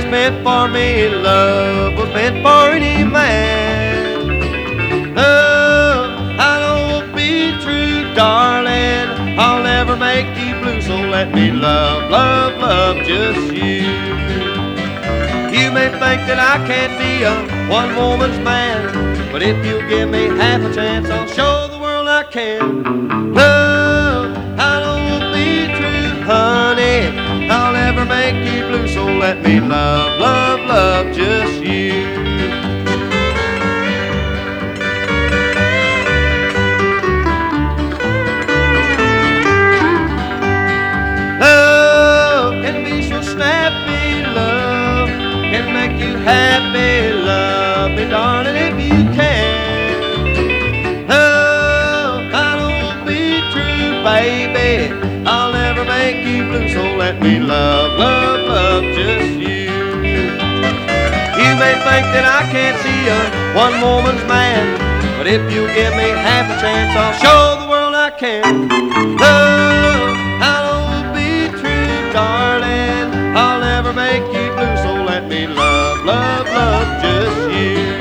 meant for me, love was meant for any man. Love, I know will be true, darling. I'll never make you blue, so let me love, love, love just you. You may think that I can't be a one-woman's man, but if you give me half a chance, I'll show the world I can. Love, I know will be true, honey. I'll never make you blue, so let me love, love, love just you. Love can be so snappy, love can make you happy, love me, darling, if you can. Love, I know will be true, baby. I'll never make you blue, so let me love, love, love just you. You may think that I can't see a one-woman's man, but if you give me half a chance, I'll show the world I can. Love, I know will be true, darling. I'll never make you blue, so let me love, love, love just you.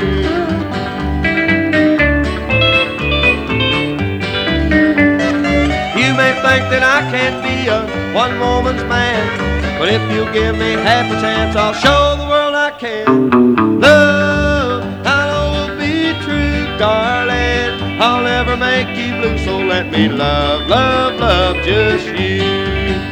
You may think that I can't be a one-woman's man, but if you give me half a chance, I'll show the world I can. Love, I know will be true, darling. I'll never make you blue, so let me love, love, love just you.